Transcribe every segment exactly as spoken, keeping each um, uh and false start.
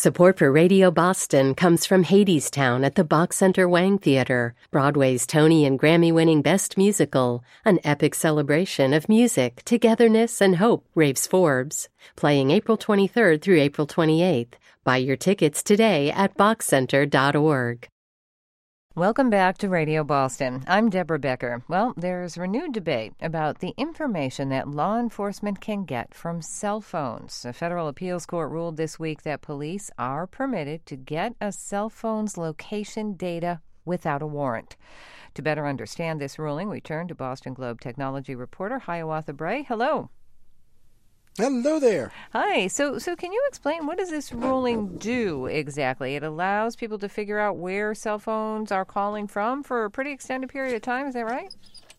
Support for Radio Boston comes from Hadestown at the Bach Center Wang Theater, Broadway's Tony and Grammy-winning Best Musical, an epic celebration of music, togetherness, and hope, raves Forbes. Playing April twenty-third through April twenty-eighth. Buy your tickets today at bach center dot org. Welcome back to Radio Boston. I'm Deborah Becker. Well, there's renewed debate about the information that law enforcement can get from cell phones. A federal appeals court ruled this week that police are permitted to get a cell phone's location data without a warrant. To better understand this ruling, we turn to Boston Globe technology reporter Hiawatha Bray. Hello. Hello there. Hi. So so can you explain, what does this ruling do exactly? It allows people to figure out where cell phones are calling from for a pretty extended period of time. Is that right?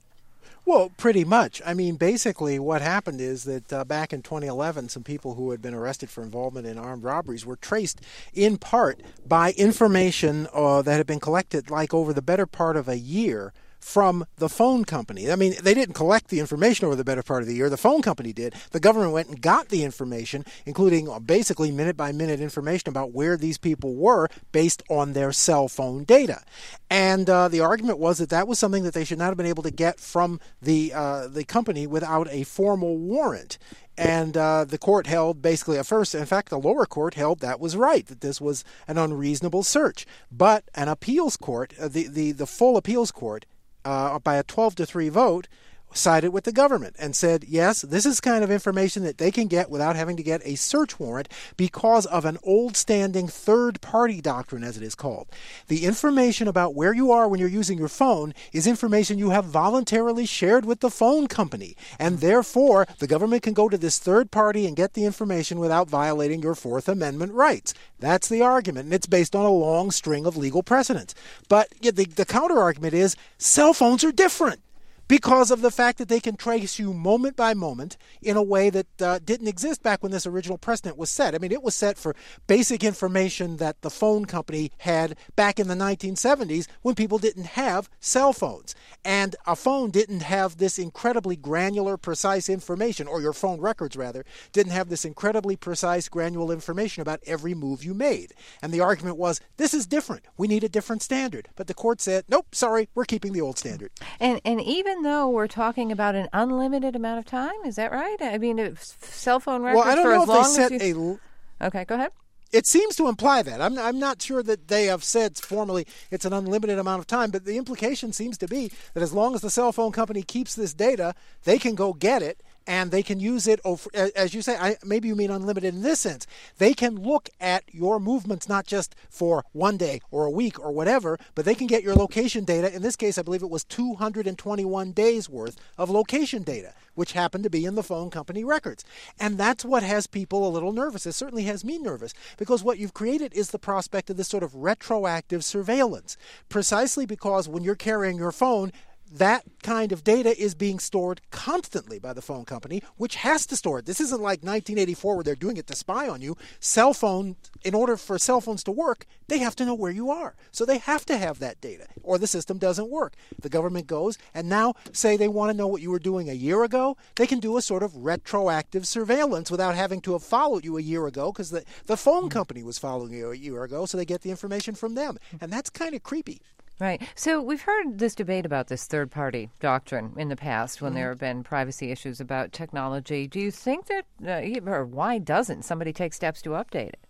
Well, pretty much. I mean, basically what happened is that uh, back in twenty eleven, some people who had been arrested for involvement in armed robberies were traced in part by information uh, that had been collected like over the better part of a year from the phone company. I mean, they didn't collect the information over the better part of the year. The phone company did. The government went and got the information, including basically minute-by-minute information about where these people were based on their cell phone data. And uh, the argument was that that was something that they should not have been able to get from the uh, the company without a formal warrant. And uh, the court held basically at first, in fact, the lower court held that was right, that this was an unreasonable search. But an appeals court, uh, the, the, the full appeals court, Uh, by a twelve to three vote, sided with the government and said, yes, this is kind of information that they can get without having to get a search warrant because of an old-standing third-party doctrine, as it is called. The information about where you are when you're using your phone is information you have voluntarily shared with the phone company, and therefore the government can go to this third party and get the information without violating your Fourth Amendment rights. That's the argument, and it's based on a long string of legal precedents. But yeah, the, the counter-argument is cell phones are different, because of the fact that they can trace you moment by moment in a way that uh, didn't exist back when this original precedent was set. I mean, it was set for basic information that the phone company had back in the nineteen seventies when people didn't have cell phones. And a phone didn't have this incredibly granular, precise information, or your phone records, rather, didn't have this incredibly precise, granular information about every move you made. And the argument was, this is different. We need a different standard. But the court said, nope, sorry, we're keeping the old standard. And and even though we're talking about an unlimited amount of time, is that right? I mean, if cell phone records well, I don't for know as if long they set as you... a... Okay, go ahead. It seems to imply that. I'm, I'm not sure that they have said formally it's an unlimited amount of time, but the implication seems to be that as long as the cell phone company keeps this data, they can go get it, and they can use it, as you say, I, maybe you mean unlimited in this sense. They can look at your movements not just for one day or a week or whatever, but they can get your location data. In this case, I believe it was two hundred twenty-one days worth of location data, which happened to be in the phone company records. And that's what has people a little nervous. It certainly has me nervous, because what you've created is the prospect of this sort of retroactive surveillance, precisely because when you're carrying your phone, that kind of data is being stored constantly by the phone company, which has to store it. This isn't like nineteen eighty-four where they're doing it to spy on you. Cell phone, in order for cell phones to work, they have to know where you are. So they have to have that data, or the system doesn't work. The government goes and now say they want to know what you were doing a year ago. They can do a sort of retroactive surveillance without having to have followed you a year ago, because the, the phone company was following you a year ago, so they get the information from them. And that's kind of creepy. Right. So we've heard this debate about this third-party doctrine in the past when mm-hmm. there have been privacy issues about technology. Do you think that, uh, or why doesn't somebody take steps to update it?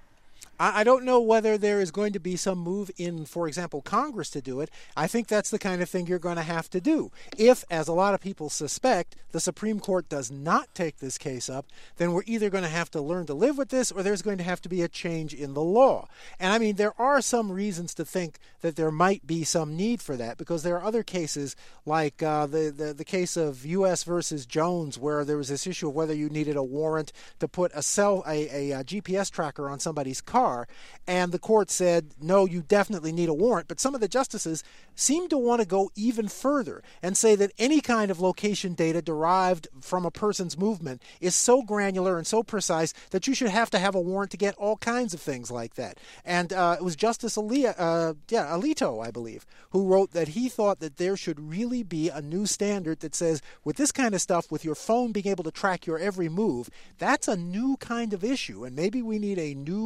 I don't know whether there is going to be some move in, for example, Congress to do it. I think that's the kind of thing you're going to have to do. If, as a lot of people suspect, the Supreme Court does not take this case up, then we're either going to have to learn to live with this, or there's going to have to be a change in the law. And I mean, there are some reasons to think that there might be some need for that, because there are other cases like uh, the, the, the case of U S versus Jones, where there was this issue of whether you needed a warrant to put a cell, a, a, a G P S tracker on somebody's car. And the court said, no, you definitely need a warrant. But some of the justices seem to want to go even further and say that any kind of location data derived from a person's movement is so granular and so precise that you should have to have a warrant to get all kinds of things like that. And uh, it was Justice Alia, uh, yeah, Alito, I believe, who wrote that he thought that there should really be a new standard that says, with this kind of stuff, with your phone being able to track your every move, that's a new kind of issue. And maybe we need a new kind of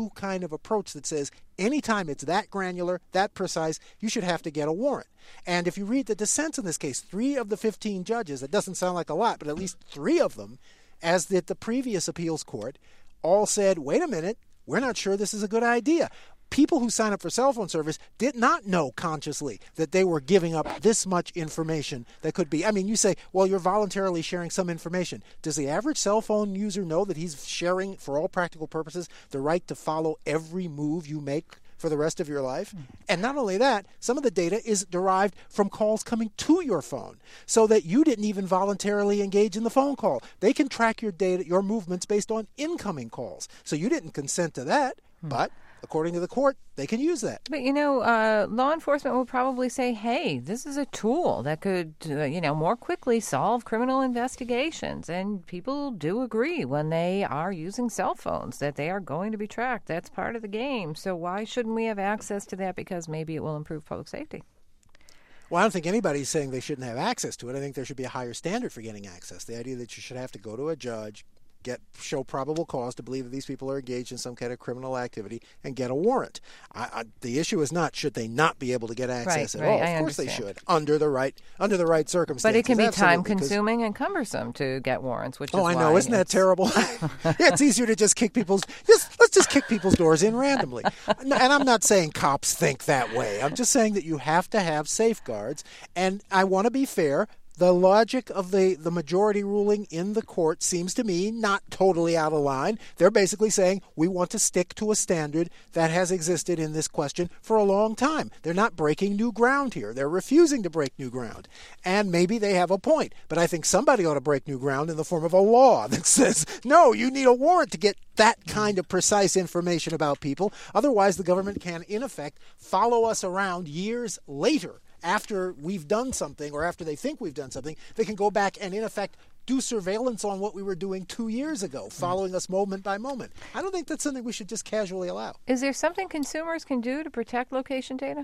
of approach that says anytime it's that granular, that precise, you should have to get a warrant. And if you read the dissents in this case, three of the fifteen judges, that doesn't sound like a lot, but at least three of them, as did the previous appeals court, all said, wait a minute, we're not sure this is a good idea. People who sign up for cell phone service did not know consciously that they were giving up this much information that could be. I mean, you say, well, you're voluntarily sharing some information. Does the average cell phone user know that he's sharing, for all practical purposes, the right to follow every move you make for the rest of your life? And not only that, some of the data is derived from calls coming to your phone, so that you didn't even voluntarily engage in the phone call. They can track your data, your movements based on incoming calls. So you didn't consent to that, but according to the court, they can use that. But, you know, uh, law enforcement will probably say, hey, this is a tool that could, uh, you know, more quickly solve criminal investigations. And people do agree when they are using cell phones that they are going to be tracked. That's part of the game. So why shouldn't we have access to that? Because maybe it will improve public safety. Well, I don't think anybody's saying they shouldn't have access to it. I think there should be a higher standard for getting access. The idea that you should have to go to a judge, get show probable cause to believe that these people are engaged in some kind of criminal activity, and get a warrant. I, I, the issue is not should they not be able to get access right, at right, all. Of I course understand. they should, under the right under the right circumstances. But it can be Absolutely, time-consuming and cumbersome to get warrants, which oh, is I know. why Isn't that it's... terrible? Yeah, it's easier to just kick people's just let's just kick people's doors in randomly. And I'm not saying cops think that way. I'm just saying that you have to have safeguards. And I want to be fair. The logic of the, the majority ruling in the court seems to me not totally out of line. They're basically saying we want to stick to a standard that has existed in this question for a long time. They're not breaking new ground here. They're refusing to break new ground. And maybe they have a point. But I think somebody ought to break new ground in the form of a law that says, no, you need a warrant to get that kind of precise information about people. Otherwise, the government can, in effect, follow us around years later. After we've done something, or after they think we've done something, they can go back and, in effect, do surveillance on what we were doing two years ago, following us moment by moment. I don't think that's something we should just casually allow. Is there something consumers can do to protect location data?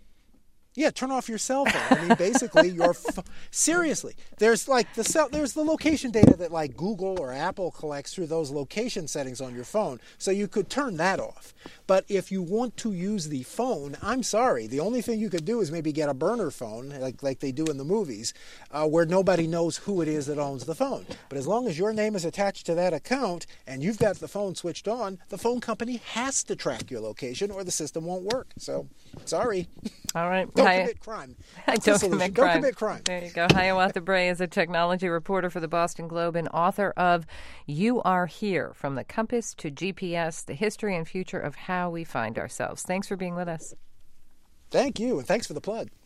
Yeah, turn off your cell phone. I mean, basically, your f- seriously. There's like the cell, there's the location data that like Google or Apple collects through those location settings on your phone. So you could turn that off. But if you want to use the phone, I'm sorry. The only thing you could do is maybe get a burner phone, like like they do in the movies, uh, where nobody knows who it is that owns the phone. But as long as your name is attached to that account and you've got the phone switched on, the phone company has to track your location, or the system won't work. So, sorry. All right. Don't Hi- commit crime. Don't commit, Don't crime. commit crime. There you go. Hiawatha Bray is a technology reporter for the Boston Globe and author of You Are Here, From the Compass to G P S, The History and Future of How We Find Ourselves. Thanks for being with us. Thank you, and thanks for the plug.